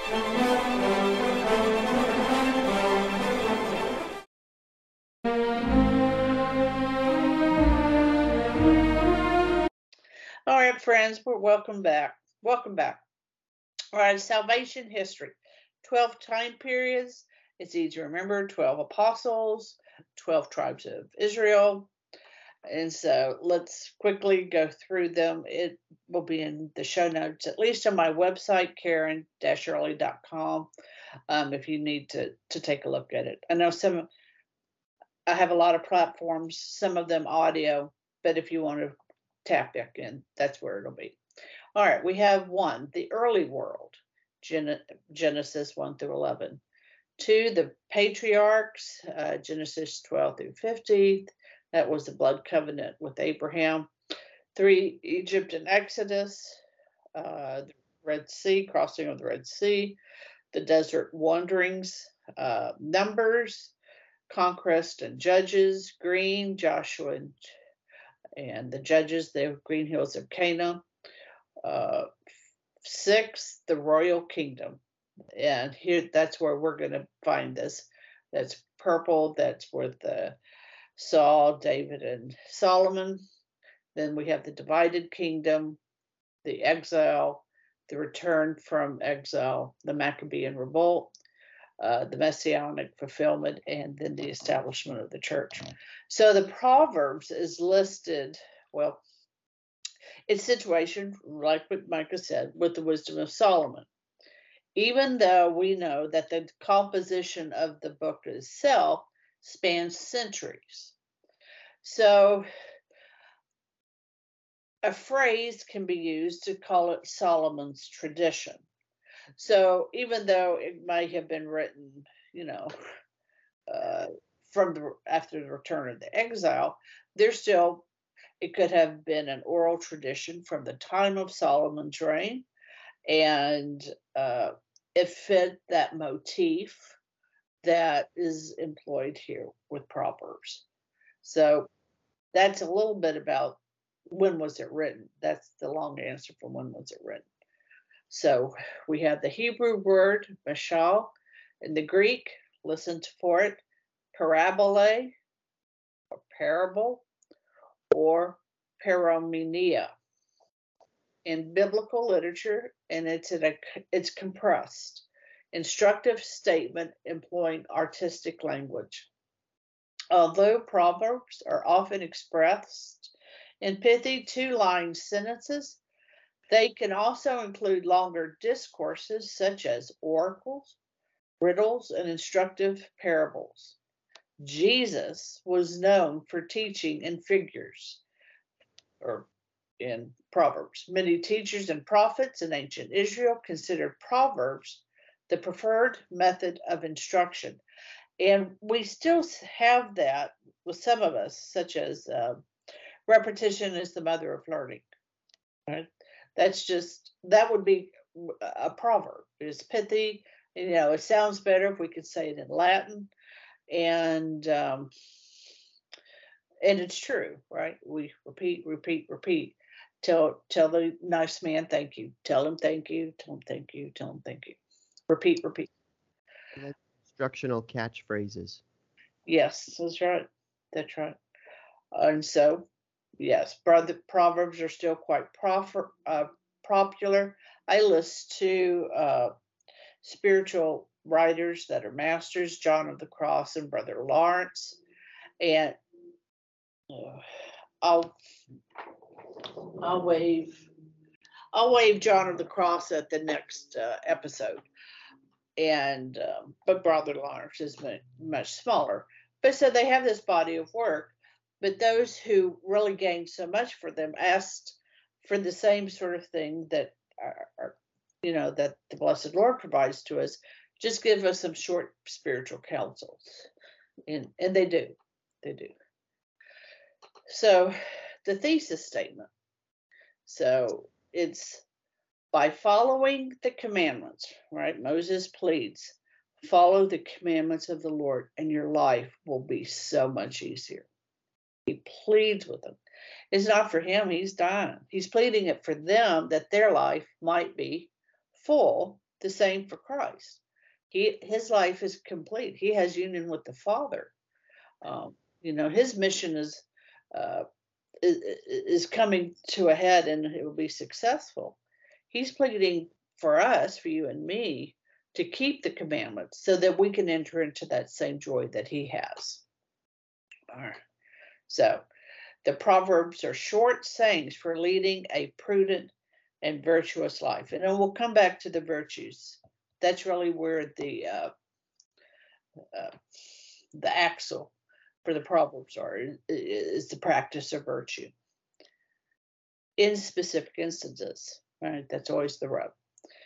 All right, friends, we're welcome back. Welcome back. All right, salvation history. 12 time periods. It's easy to remember. 12 apostles, 12 tribes of Israel. And so let's quickly go through them. It will be in the show notes, at least on my website, Karen-Early.com, if you need to take a look at it. I know I have a lot of platforms, some of them audio, but if you want to tap back in, that's where it'll be. All right, we have 1, the early world, Genesis 1 through 11. 2, the patriarchs, Genesis 12 through 50. That was the blood covenant with Abraham. 3, Egypt and Exodus, the Red Sea, crossing of the Red Sea, the desert wanderings, Numbers, conquest and Judges. Green, Joshua and the Judges, the green hills of Canaan. 6, the royal kingdom. And here, that's where we're going to find this. That's purple. That's with Saul, David, and Solomon. Then we have the divided kingdom, the exile, the return from exile, the Maccabean revolt, the messianic fulfillment, and then the establishment of the church. So the Proverbs is listed, well, its situation, like what Micah said, with the wisdom of Solomon. Even though we know that the composition of the book itself spans centuries. So a phrase can be used to call it Solomon's tradition. So even though it may have been written, after the return of the exile, it could have been an oral tradition from the time of Solomon's reign, and it fit that motif that is employed here with Proverbs. So that's a little bit about when was it written. That's the long answer for when was it written. So we have the Hebrew word mashal, in the Greek, listen for it, parabole, or parable, or paromenia. In biblical literature, and it's compressed, instructive statement employing artistic language. Although proverbs are often expressed in pithy 2-line sentences, they can also include longer discourses such as oracles, riddles, and instructive parables. Jesus was known for teaching in figures, or in Proverbs. Many teachers and prophets in ancient Israel considered Proverbs the preferred method of instruction. And we still have that with some of us, such as repetition is the mother of learning. Right? That would be a proverb. It's pithy. It sounds better if we could say it in Latin. And it's true, right? We repeat. Tell the nice man thank you. Tell him thank you. Tell him thank you. Tell him thank you. Repeat. Like instructional catchphrases. Yes, that's right. That's right. And so, yes, Proverbs are still quite popular. I list 2 spiritual writers that are masters, John of the Cross and Brother Lawrence. And I'll wave John of the Cross at the next episode, and but Brother Lawrence is much smaller. But so they have this body of work. But those who really gained so much for them asked for the same sort of thing that that the Blessed Lord provides to us. Just give us some short spiritual counsels, and they do. So the thesis statement. So it's by following the commandments, right? Moses pleads, follow the commandments of the Lord and your life will be so much easier. He pleads with them. It's not for him, he's dying. He's pleading it for them that their life might be full The same for Christ. His life is complete. He has union with the Father. His mission uh, is coming to a head, and it will be successful. He's pleading for us, for you and me, to keep the commandments so that we can enter into that same joy that he has. All right. So the Proverbs are short sayings for leading a prudent and virtuous life. And then we'll come back to the virtues. That's really where the axle for the Proverbs is the practice of virtue in specific instances. Right? That's always the rub.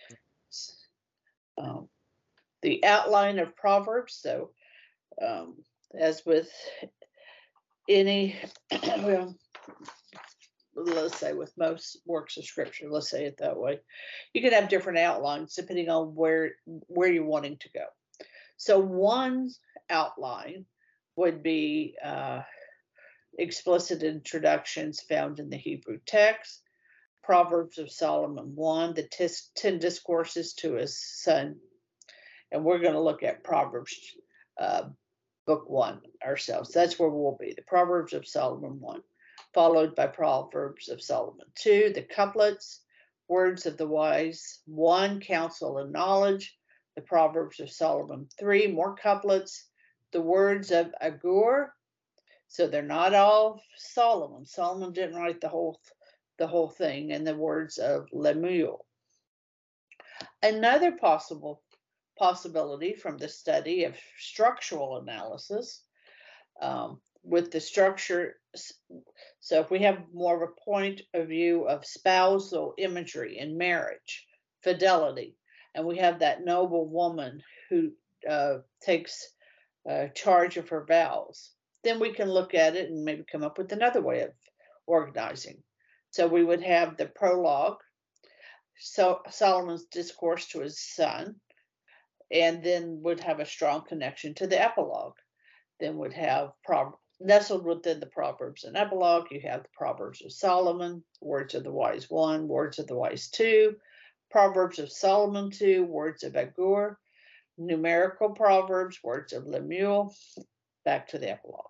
The outline of Proverbs. So, as with any, well, let's say with most works of scripture, let's say it that way, you can have different outlines depending on where you're wanting to go. So one outline would be explicit introductions found in the Hebrew text, Proverbs of Solomon 1, the 10 discourses to his son. And we're going to look at Proverbs book 1 ourselves. That's where we'll be, the Proverbs of Solomon 1, followed by Proverbs of Solomon 2, the couplets, words of the wise 1, counsel and knowledge, the Proverbs of Solomon 3, more couplets, the words of Agur. So they're not all Solomon. Solomon didn't write the whole thing, and the words of Lemuel. Another possibility from the study of structural analysis with the structure. So if we have more of a point of view of spousal imagery in marriage, fidelity, and we have that noble woman who takes charge of her vows, then we can look at it and maybe come up with another way of organizing. So we would have the prologue, so Solomon's discourse to his son, and then would have a strong connection to the epilogue. Then would have nestled within the Proverbs and epilogue, you have the Proverbs of Solomon, words of the wise 1, words of the wise 2, Proverbs of Solomon 2, words of Agur, numerical Proverbs, words of Lemuel, back to the epilogue.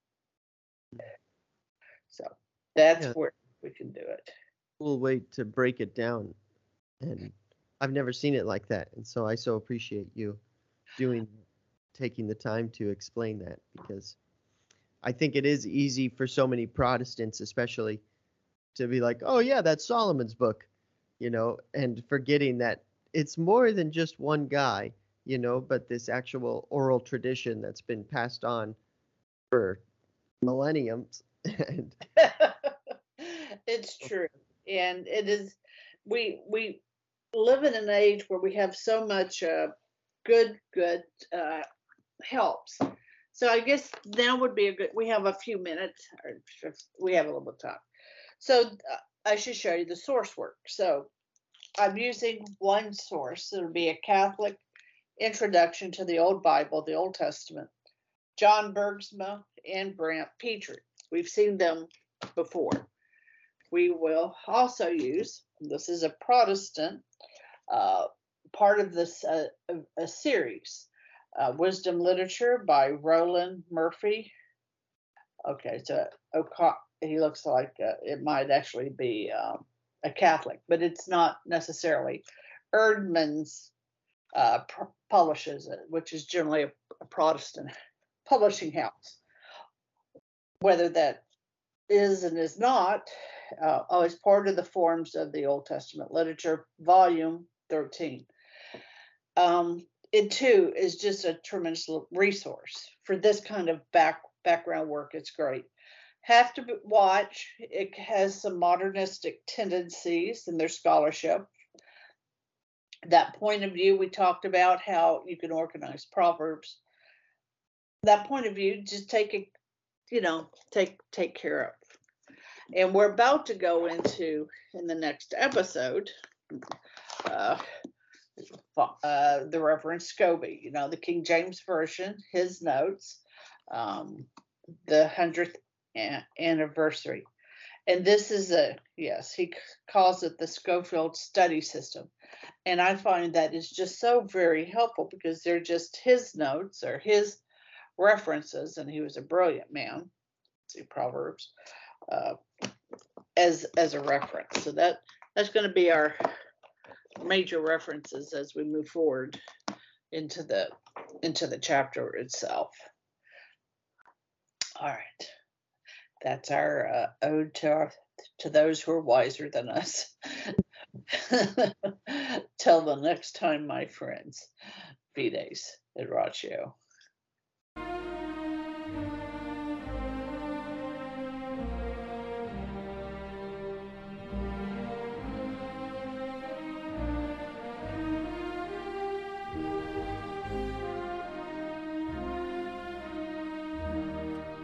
So that's where we can do it. Cool way to break it down. And I've never seen it like that. And so I so appreciate you taking the time to explain that, because I think it is easy for so many Protestants, especially, to be like, oh yeah, that's Solomon's book, and forgetting that it's more than just one guy, but this actual oral tradition that's been passed on for millenniums. It's true. And it is, we live in an age where we have so much good helps. So I guess now would be we have a few minutes, or we have a little bit of time. So I should show you the source work. So I'm using one source. It'll be a Catholic introduction to the Old Bible, the Old Testament, John Bergsma and Brant Petrie. We've seen them before. We will also use, this is a Protestant part of this a series, Wisdom Literature by Roland Murphy. Okay, so he looks like it might actually be a Catholic, but it's not necessarily. Erdman's publishes it, which is generally a Protestant publishing house. Whether that is and is not, is part of the Forms of the Old Testament Literature, Volume 13. It too is just a tremendous resource for this kind of background work. It's great. Have to watch. It has some modernistic tendencies in their scholarship. That point of view, we talked about how you can organize Proverbs. That point of view, just take it, take care of. And we're about to go into, in the next episode, the Reverend Scobie, the King James Version, his notes, the 100th anniversary. And this is yes, calls it the Schofield study system. And I find that is just so very helpful because they're just his notes or his references, and he was a brilliant man. See Proverbs uh, as a reference. So that's going to be our major references as we move forward into the chapter itself. All right, that's our ode to those who are wiser than us. Till the next time, my friends. Fides et Ratio.